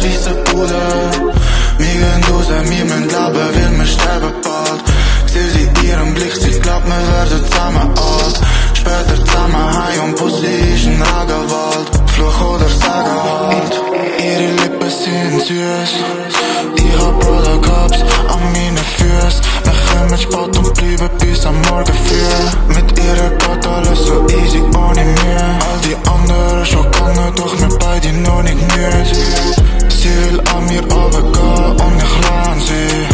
süße Bruder. Wir gehen raus, wir müssen glauben, weil wir sterben bald. Seh sie ihren Blick, sie glaubt, wir werden zusammen alt. Später zusammen heim und Pussy ist ein Regenwald. Fluch oder Sagen halt, ihre Lippen sind süß. Ich hab Brother Cups an meinen Füßen. Wir kommen spät und bleiben bis am Morgen früh. Mit ihrer geht alles so easy, ohne Mühe. All die anderen schon gegangen, doch wir beide noch nicht müde. Sie will an mir runtergehen und ich lerne sie.